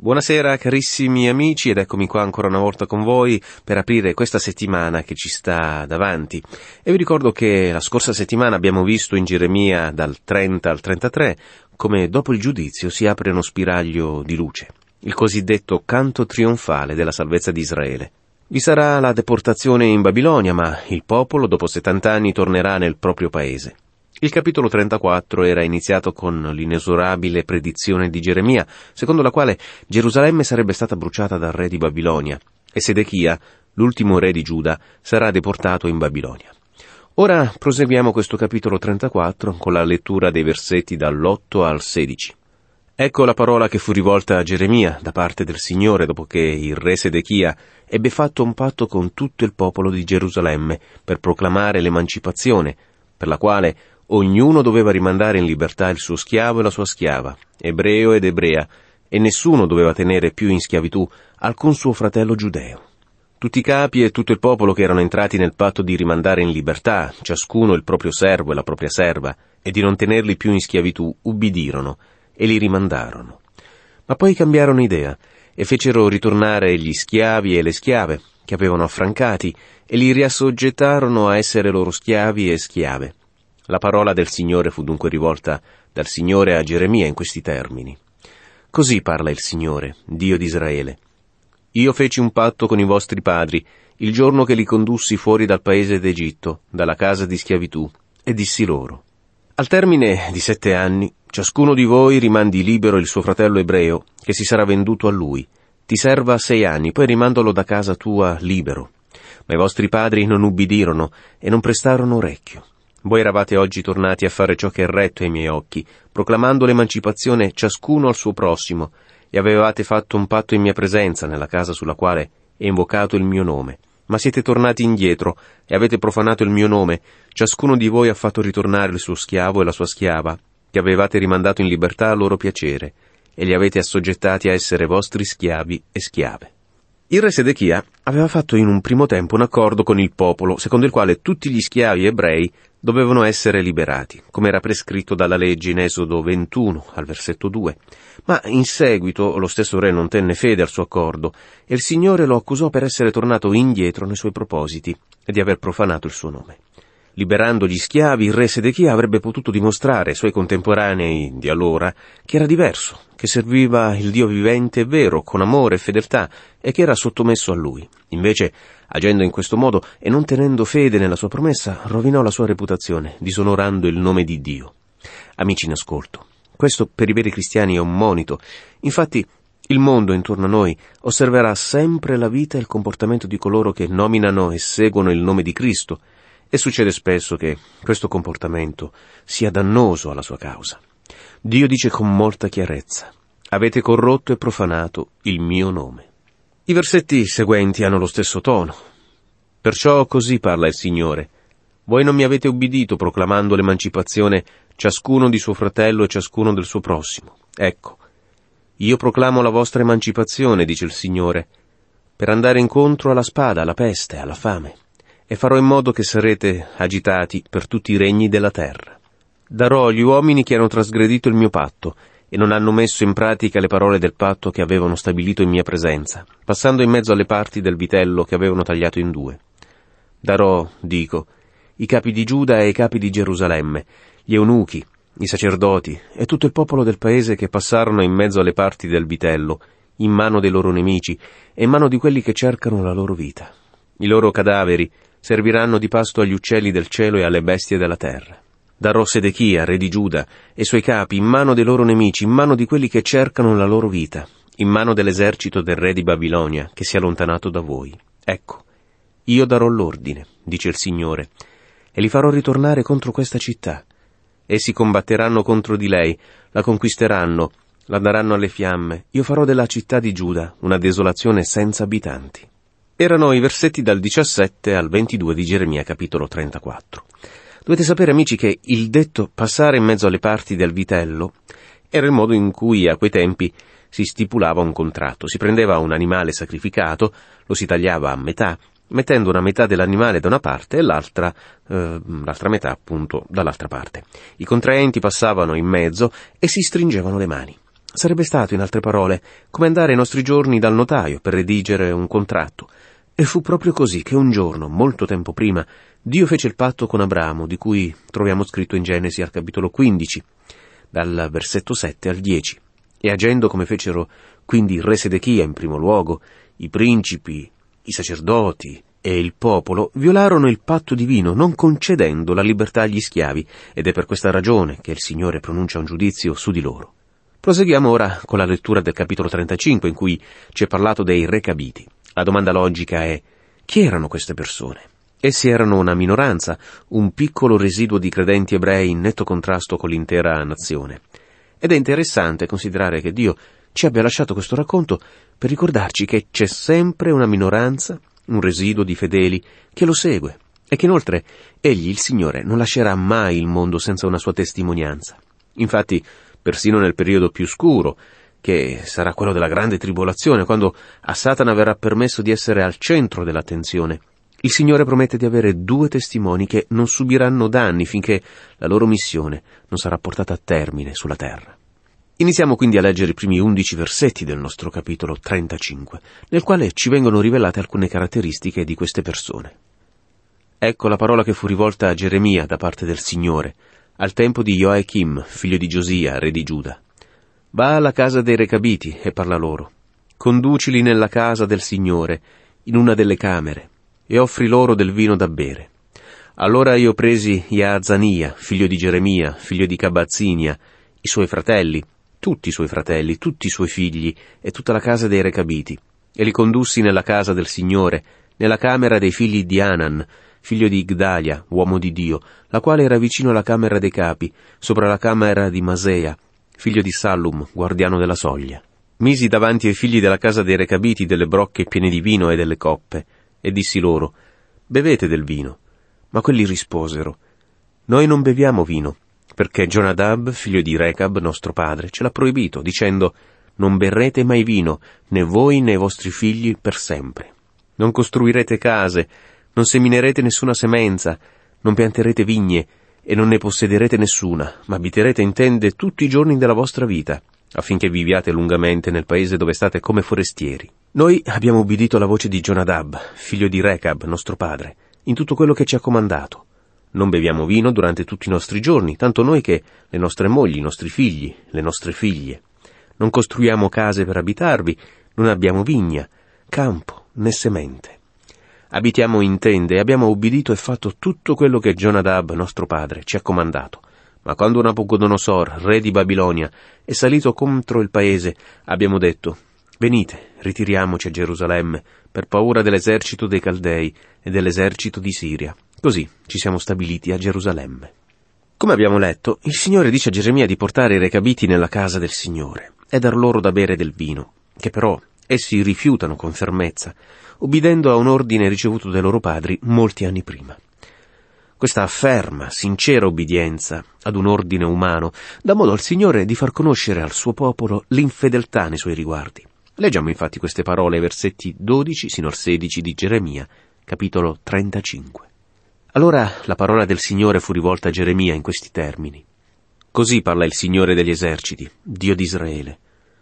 Buonasera carissimi amici, ed eccomi qua ancora una volta con voi per aprire questa settimana che ci sta davanti. E vi ricordo che la scorsa settimana abbiamo visto in Geremia dal 30 al 33 come dopo il giudizio si apre uno spiraglio di luce, il cosiddetto canto trionfale della salvezza di Israele. Vi sarà la deportazione in Babilonia, ma il popolo dopo 70 anni tornerà nel proprio paese. Il capitolo 34 era iniziato con l'inesorabile predizione di Geremia, secondo la quale Gerusalemme sarebbe stata bruciata dal re di Babilonia e Sedechia, l'ultimo re di Giuda, sarà deportato in Babilonia. Ora proseguiamo questo capitolo 34 con la lettura dei versetti dall'8 al 16. Ecco la parola che fu rivolta a Geremia da parte del Signore dopo che il re Sedechia ebbe fatto un patto con tutto il popolo di Gerusalemme per proclamare l'emancipazione, per la quale ognuno doveva rimandare in libertà il suo schiavo e la sua schiava, ebreo ed ebrea, e nessuno doveva tenere più in schiavitù alcun suo fratello giudeo. Tutti i capi e tutto il popolo che erano entrati nel patto di rimandare in libertà, ciascuno il proprio servo e la propria serva, e di non tenerli più in schiavitù, ubbidirono e li rimandarono. Ma poi cambiarono idea e fecero ritornare gli schiavi e le schiave che avevano affrancati e li riassoggettarono a essere loro schiavi e schiave. La parola del Signore fu dunque rivolta dal Signore a Geremia in questi termini. Così parla il Signore, Dio di Israele. Io feci un patto con i vostri padri il giorno che li condussi fuori dal paese d'Egitto, dalla casa di schiavitù, e dissi loro: al termine di 7 anni, ciascuno di voi rimandi libero il suo fratello ebreo, che si sarà venduto a lui. Ti serva 6 anni, poi rimandalo da casa tua libero. Ma i vostri padri non ubbidirono e non prestarono orecchio. Voi eravate oggi tornati a fare ciò che è retto ai miei occhi, proclamando l'emancipazione ciascuno al suo prossimo, e avevate fatto un patto in mia presenza nella casa sulla quale è invocato il mio nome. Ma siete tornati indietro e avete profanato il mio nome. Ciascuno di voi ha fatto ritornare il suo schiavo e la sua schiava, che avevate rimandato in libertà a loro piacere, e li avete assoggettati a essere vostri schiavi e schiave. Il re Sedechia aveva fatto in un primo tempo un accordo con il popolo, secondo il quale tutti gli schiavi ebrei dovevano essere liberati, come era prescritto dalla legge in Esodo 21, al versetto 2. Ma in seguito lo stesso re non tenne fede al suo accordo, e il Signore lo accusò per essere tornato indietro nei suoi propositi e di aver profanato il suo nome. Liberando gli schiavi, il re Sedechia avrebbe potuto dimostrare ai suoi contemporanei di allora che era diverso, che serviva il Dio vivente e vero, con amore e fedeltà, e che era sottomesso a lui. Invece, agendo in questo modo e non tenendo fede nella sua promessa, rovinò la sua reputazione, disonorando il nome di Dio. Amici in ascolto, questo per i veri cristiani è un monito. Infatti, il mondo intorno a noi osserverà sempre la vita e il comportamento di coloro che nominano e seguono il nome di Cristo, e succede spesso che questo comportamento sia dannoso alla sua causa. Dio dice con molta chiarezza: avete corrotto e profanato il mio nome. I versetti seguenti hanno lo stesso tono. Perciò così parla il Signore: voi non mi avete ubbidito proclamando l'emancipazione ciascuno di suo fratello e ciascuno del suo prossimo. Ecco, io proclamo la vostra emancipazione, dice il Signore, per andare incontro alla spada, alla peste, alla fame, e farò in modo che sarete agitati per tutti i regni della terra. Darò agli uomini che hanno trasgredito il mio patto e non hanno messo in pratica le parole del patto che avevano stabilito in mia presenza, passando in mezzo alle parti del vitello che avevano tagliato in 2. Darò, dico, i capi di Giuda e i capi di Gerusalemme, gli eunuchi, i sacerdoti e tutto il popolo del paese che passarono in mezzo alle parti del vitello, in mano dei loro nemici e in mano di quelli che cercano la loro vita. I loro cadaveri serviranno di pasto agli uccelli del cielo e alle bestie della terra. Darò Sedechia, re di Giuda, e i suoi capi in mano dei loro nemici, in mano di quelli che cercano la loro vita, in mano dell'esercito del re di Babilonia, che si è allontanato da voi. Ecco, io darò l'ordine, dice il Signore, e li farò ritornare contro questa città. Essi combatteranno contro di lei, la conquisteranno, la daranno alle fiamme. Io farò della città di Giuda una desolazione senza abitanti. Erano i versetti dal 17 al 22 di Geremia, capitolo 34. Dovete sapere, amici, che il detto passare in mezzo alle parti del vitello era il modo in cui a quei tempi si stipulava un contratto. Si prendeva un animale sacrificato, lo si tagliava a metà, mettendo una metà dell'animale da una parte e l'altra metà appunto dall'altra parte. I contraenti passavano in mezzo e si stringevano le mani. Sarebbe stato, in altre parole, come andare ai nostri giorni dal notaio per redigere un contratto. E fu proprio così che un giorno, molto tempo prima, Dio fece il patto con Abramo, di cui troviamo scritto in Genesi al capitolo 15, dal versetto 7 al 10. E agendo come fecero quindi il re Sedechia in primo luogo, i principi, i sacerdoti e il popolo violarono il patto divino, non concedendo la libertà agli schiavi, ed è per questa ragione che il Signore pronuncia un giudizio su di loro. Proseguiamo ora con la lettura del capitolo 35, in cui ci è parlato dei Recabiti. La domanda logica è: chi erano queste persone? Essi erano una minoranza, un piccolo residuo di credenti ebrei in netto contrasto con l'intera nazione. Ed è interessante considerare che Dio ci abbia lasciato questo racconto per ricordarci che c'è sempre una minoranza, un residuo di fedeli che lo segue, e che inoltre Egli, il Signore, non lascerà mai il mondo senza una sua testimonianza. Infatti, persino nel periodo più scuro, che sarà quello della grande tribolazione, quando a Satana verrà permesso di essere al centro dell'attenzione, il Signore promette di avere 2 testimoni che non subiranno danni finché la loro missione non sarà portata a termine sulla terra. Iniziamo quindi a leggere i primi 11 versetti del nostro capitolo 35, nel quale ci vengono rivelate alcune caratteristiche di queste persone. Ecco la parola che fu rivolta a Geremia da parte del Signore, al tempo di Joachim, figlio di Giosia, re di Giuda. Va alla casa dei Recabiti e parla loro. Conducili nella casa del Signore, in una delle camere, e offri loro del vino da bere. Allora io presi Jaazania, figlio di Geremia, figlio di Cabazzinia, i suoi fratelli, tutti i suoi figli e tutta la casa dei Recabiti, e li condussi nella casa del Signore, nella camera dei figli di Anan, figlio di Igdalia, uomo di Dio, la quale era vicino alla camera dei capi, sopra la camera di Masea, figlio di Sallum, guardiano della soglia. Misi davanti ai figli della casa dei Recabiti delle brocche piene di vino e delle coppe, e dissi loro: bevete del vino. Ma quelli risposero: noi non beviamo vino, perché Jonadab, figlio di Recab, nostro padre, ce l'ha proibito, dicendo: non berrete mai vino, né voi né i vostri figli per sempre. Non costruirete case, non seminerete nessuna semenza, non pianterete vigne, e non ne possederete nessuna, ma abiterete in tende tutti i giorni della vostra vita, affinché viviate lungamente nel paese dove state come forestieri. Noi abbiamo ubbidito alla voce di Jonadab, figlio di Recab, nostro padre, in tutto quello che ci ha comandato. Non beviamo vino durante tutti i nostri giorni, tanto noi che le nostre mogli, i nostri figli, le nostre figlie. Non costruiamo case per abitarvi, non abbiamo vigna, campo, né semente. Abitiamo in tende e abbiamo ubbidito e fatto tutto quello che Jonadab, nostro padre, ci ha comandato. Ma quando Nabucodonosor, re di Babilonia, è salito contro il paese, abbiamo detto: venite, ritiriamoci a Gerusalemme, per paura dell'esercito dei Caldei e dell'esercito di Siria. Così ci siamo stabiliti a Gerusalemme. Come abbiamo letto, il Signore dice a Geremia di portare i Recabiti nella casa del Signore e dar loro da bere del vino, che però essi rifiutano con fermezza, ubbidendo a un ordine ricevuto dai loro padri molti anni prima. Questa ferma, sincera obbedienza ad un ordine umano dà modo al Signore di far conoscere al suo popolo l'infedeltà nei suoi riguardi. Leggiamo infatti queste parole ai versetti 12 sino al 16 di Geremia, capitolo 35. Allora la parola del Signore fu rivolta a Geremia in questi termini. Così parla il Signore degli eserciti, Dio di Israele.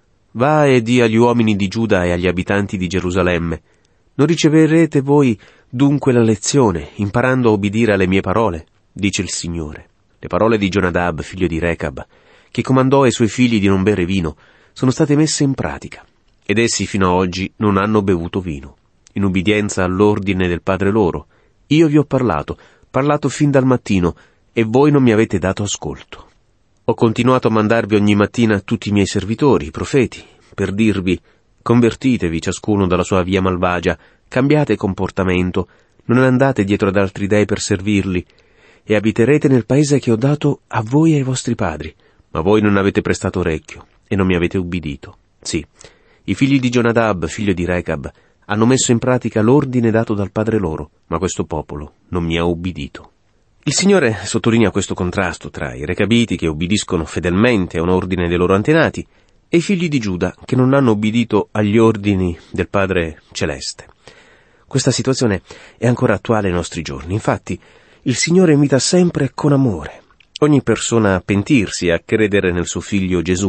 Va e di agli uomini di Giuda e agli abitanti di Gerusalemme: non riceverete voi dunque la lezione, imparando a obbedire alle mie parole, dice il Signore. Le parole di Jonadab, figlio di Recab, che comandò ai suoi figli di non bere vino, sono state messe in pratica, ed essi fino a oggi non hanno bevuto vino, in ubbidienza all'ordine del padre loro. Io vi ho parlato fin dal mattino, e voi non mi avete dato ascolto. Ho continuato a mandarvi ogni mattina tutti i miei servitori, i profeti, per dirvi: convertitevi ciascuno dalla sua via malvagia, cambiate comportamento, non andate dietro ad altri dei per servirli, e abiterete nel paese che ho dato a voi e ai vostri padri. Ma voi non avete prestato orecchio, e non mi avete ubbidito. Sì, i figli di Jonadab, figlio di Recab, hanno messo in pratica l'ordine dato dal padre loro, ma questo popolo non mi ha ubbidito. Il Signore sottolinea questo contrasto tra i Recabiti che ubbidiscono fedelmente a un ordine dei loro antenati e i figli di Giuda che non hanno ubbidito agli ordini del Padre Celeste. Questa situazione è ancora attuale ai nostri giorni. Infatti, il Signore invita sempre con amore ogni persona a pentirsi e a credere nel suo Figlio Gesù,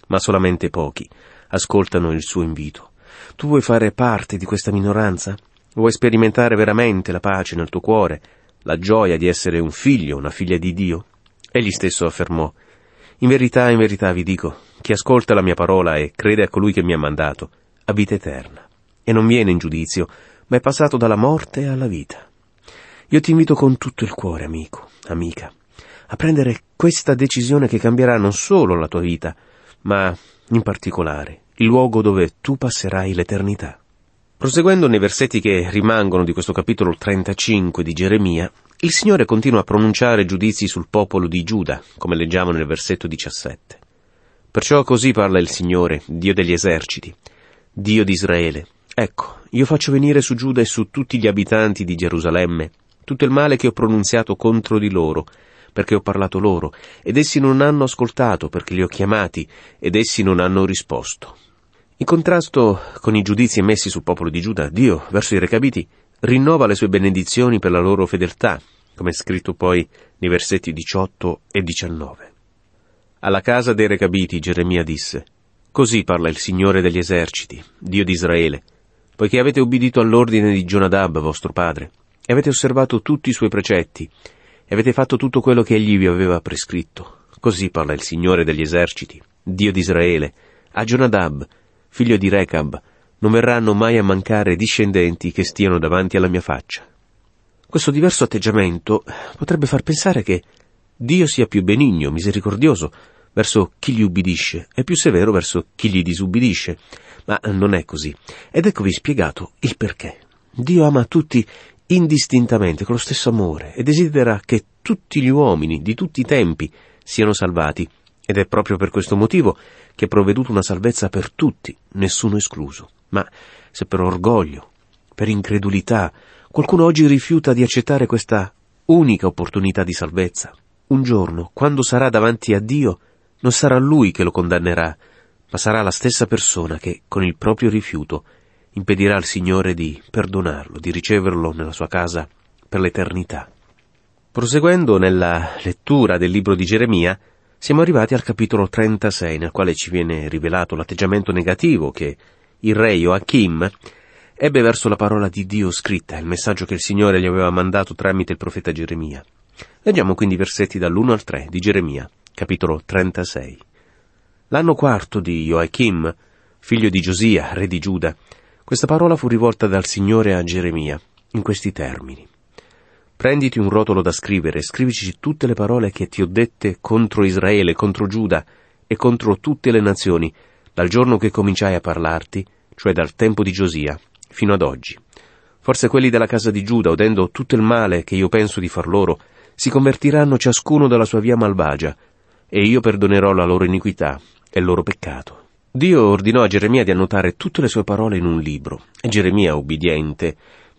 ma solamente pochi ascoltano il suo invito. Tu vuoi fare parte di questa minoranza? Vuoi sperimentare veramente la pace nel tuo cuore, la gioia di essere un figlio, una figlia di Dio? Egli stesso affermò: in verità vi dico, chi ascolta la mia parola e crede a colui che mi ha mandato, ha vita eterna, e non viene in giudizio, ma è passato dalla morte alla vita. Io ti invito con tutto il cuore, amico, amica, a prendere questa decisione che cambierà non solo la tua vita, ma in particolare il luogo dove tu passerai l'eternità. Proseguendo nei versetti che rimangono di questo capitolo 35 di Geremia, il Signore continua a pronunciare giudizi sul popolo di Giuda, come leggiamo nel versetto 17. Perciò così parla il Signore, Dio degli eserciti, Dio di Israele. Ecco, io faccio venire su Giuda e su tutti gli abitanti di Gerusalemme tutto il male che ho pronunziato contro di loro, perché ho parlato loro, ed essi non hanno ascoltato, perché li ho chiamati, ed essi non hanno risposto. In contrasto con i giudizi emessi sul popolo di Giuda, Dio, verso i Recabiti, rinnova le sue benedizioni per la loro fedeltà, come è scritto poi nei versetti 18 e 19. Alla casa dei Recabiti Geremia disse: così parla il Signore degli eserciti, Dio di Israele, poiché avete ubbidito all'ordine di Jonadab, vostro padre, e avete osservato tutti i suoi precetti, e avete fatto tutto quello che egli vi aveva prescritto. Così parla il Signore degli eserciti, Dio di Israele, a Jonadab, figlio di Recab, non verranno mai a mancare discendenti che stiano davanti alla mia faccia. Questo diverso atteggiamento potrebbe far pensare che Dio sia più benigno, misericordioso verso chi gli ubbidisce e più severo verso chi gli disubbidisce, ma non è così. Ed eccovi spiegato il perché. Dio ama tutti indistintamente, con lo stesso amore, e desidera che tutti gli uomini di tutti i tempi siano salvati, ed è proprio per questo motivo che ha provveduto una salvezza per tutti, nessuno escluso. Ma se per orgoglio, per incredulità, qualcuno oggi rifiuta di accettare questa unica opportunità di salvezza, un giorno, quando sarà davanti a Dio, non sarà lui che lo condannerà, ma sarà la stessa persona che, con il proprio rifiuto, impedirà al Signore di perdonarlo, di riceverlo nella sua casa per l'eternità. Proseguendo nella lettura del libro di Geremia, siamo arrivati al capitolo 36, nel quale ci viene rivelato l'atteggiamento negativo che il re Joachim ebbe verso la parola di Dio scritta, il messaggio che il Signore gli aveva mandato tramite il profeta Geremia. Leggiamo quindi i versetti dall'1 al 3 di Geremia, capitolo 36. L'anno quarto di Joachim, figlio di Giosia, re di Giuda, questa parola fu rivolta dal Signore a Geremia, in questi termini. Prenditi un rotolo da scrivere e scrivici tutte le parole che ti ho dette contro Israele, contro Giuda e contro tutte le nazioni, dal giorno che cominciai a parlarti, cioè dal tempo di Giosia, fino ad oggi. Forse quelli della casa di Giuda, udendo tutto il male che io penso di far loro, si convertiranno ciascuno dalla sua via malvagia, e io perdonerò la loro iniquità e il loro peccato. Dio ordinò a Geremia di annotare tutte le sue parole in un libro, e Geremia, ubbidiente,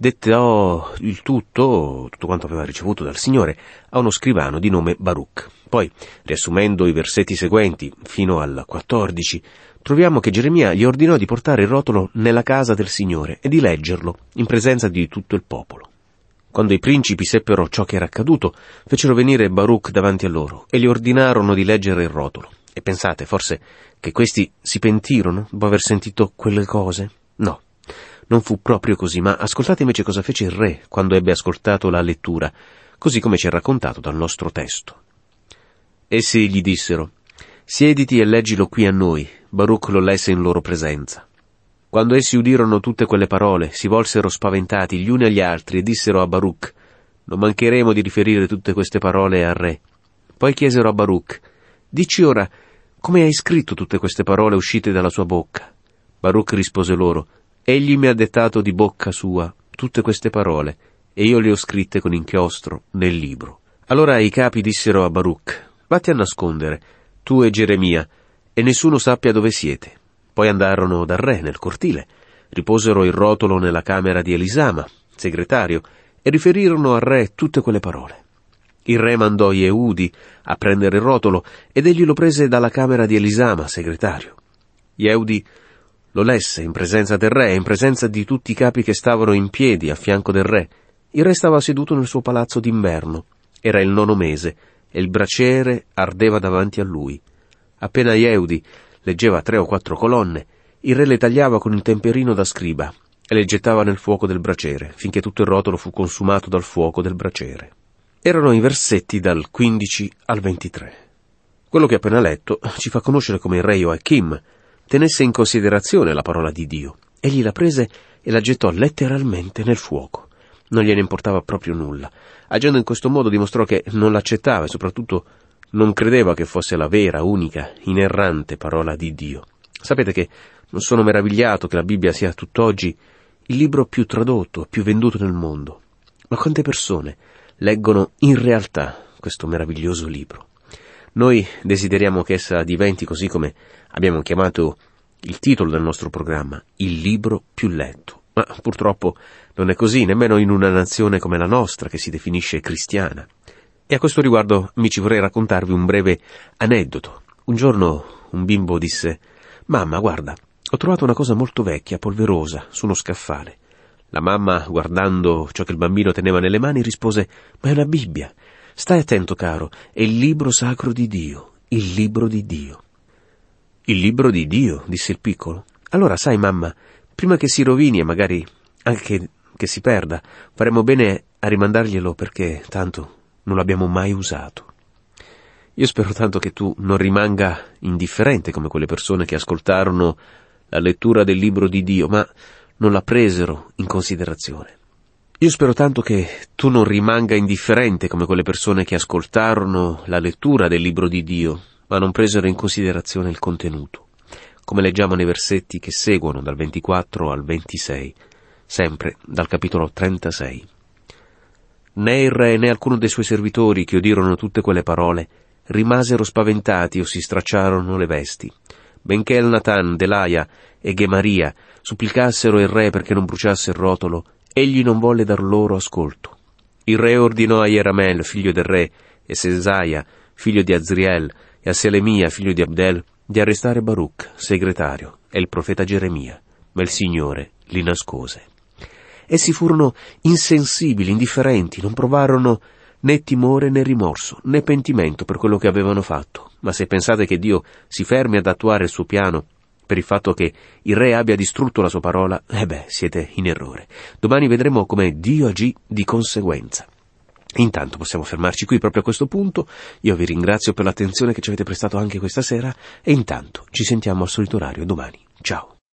dettò il tutto quanto aveva ricevuto dal Signore, a uno scrivano di nome Baruch. Poi, riassumendo i versetti seguenti, fino al 14, troviamo che Geremia gli ordinò di portare il rotolo nella casa del Signore e di leggerlo in presenza di tutto il popolo. Quando i principi seppero ciò che era accaduto, fecero venire Baruch davanti a loro e gli ordinarono di leggere il rotolo. E pensate, forse, che questi si pentirono dopo aver sentito quelle cose? No, non fu proprio così, ma ascoltate invece cosa fece il re quando ebbe ascoltato la lettura, così come ci è raccontato dal nostro testo. Essi gli dissero: siediti e leggilo qui a noi. Baruch lo lesse in loro presenza. Quando essi udirono tutte quelle parole, si volsero spaventati gli uni agli altri e dissero a Baruch: non mancheremo di riferire tutte queste parole al re. Poi chiesero a Baruch: dici ora, come hai scritto tutte queste parole uscite dalla sua bocca? Baruch rispose loro: egli mi ha dettato di bocca sua tutte queste parole, e io le ho scritte con inchiostro nel libro. Allora i capi dissero a Baruch: vatti a nascondere, tu e Geremia, e nessuno sappia dove siete. Poi andarono dal re nel cortile, riposero il rotolo nella camera di Elisama, segretario, e riferirono al re tutte quelle parole. Il re mandò Yehudi a prendere il rotolo, ed egli lo prese dalla camera di Elisama, segretario. Yehudi lo lesse in presenza del re e in presenza di tutti i capi che stavano in piedi a fianco del re. Il re stava seduto nel suo palazzo d'inverno. Era il 9° mese, e il braciere ardeva davanti a lui. Appena Yehudi leggeva 3 o 4 colonne, il re le tagliava con il temperino da scriba e le gettava nel fuoco del braciere, finché tutto il rotolo fu consumato dal fuoco del braciere. Erano i versetti dal 15 al 23. Quello che ho appena letto ci fa conoscere come il re Joachim tenesse in considerazione la parola di Dio. Egli la prese e la gettò letteralmente nel fuoco. Non gliene importava proprio nulla. Agendo in questo modo dimostrò che non l'accettava e soprattutto non credeva che fosse la vera, unica, inerrante parola di Dio. Sapete che non sono meravigliato che la Bibbia sia tutt'oggi il libro più tradotto, più venduto nel mondo. Ma quante persone leggono in realtà questo meraviglioso libro? Noi desideriamo che essa diventi, così come abbiamo chiamato il titolo del nostro programma, il libro più letto. Ma purtroppo non è così, nemmeno in una nazione come la nostra, che si definisce cristiana. E a questo riguardo, amici, vorrei raccontarvi un breve aneddoto. Un giorno un bimbo disse: «Mamma, guarda, ho trovato una cosa molto vecchia, polverosa, su uno scaffale». La mamma, guardando ciò che il bambino teneva nelle mani, rispose: «Ma è una Bibbia. Stai attento, caro, è il libro sacro di Dio, il libro di Dio». «Il libro di Dio», disse il piccolo. «Allora, sai, mamma, prima che si rovini e magari anche che si perda, faremo bene a rimandarglielo perché tanto non l'abbiamo mai usato». Io spero tanto che tu non rimanga indifferente come quelle persone che ascoltarono la lettura del libro di Dio, ma non la presero in considerazione. Io spero tanto che tu non rimanga indifferente come quelle persone che ascoltarono la lettura del libro di Dio, ma non presero in considerazione il contenuto, come leggiamo nei versetti che seguono dal 24 al 26, sempre dal capitolo 36. Né il re né alcuno dei suoi servitori, che udirono tutte quelle parole, rimasero spaventati o si stracciarono le vesti, benché Elnatan, Delaia e Gemaria supplicassero il re perché non bruciasse il rotolo. Egli non volle dar loro ascolto. Il re ordinò a Ieramel, figlio del re, e Sesaia, figlio di Azriel, e a Selemia, figlio di Abdel, di arrestare Baruch, segretario, e il profeta Geremia, ma il Signore li nascose. Essi furono insensibili, indifferenti, non provarono né timore né rimorso, né pentimento per quello che avevano fatto. Ma se pensate che Dio si fermi ad attuare il suo piano per il fatto che il re abbia distrutto la sua parola, siete in errore. Domani vedremo come Dio agì di conseguenza. Intanto possiamo fermarci qui proprio a questo punto. Io vi ringrazio per l'attenzione che ci avete prestato anche questa sera e intanto ci sentiamo al solito orario domani. Ciao!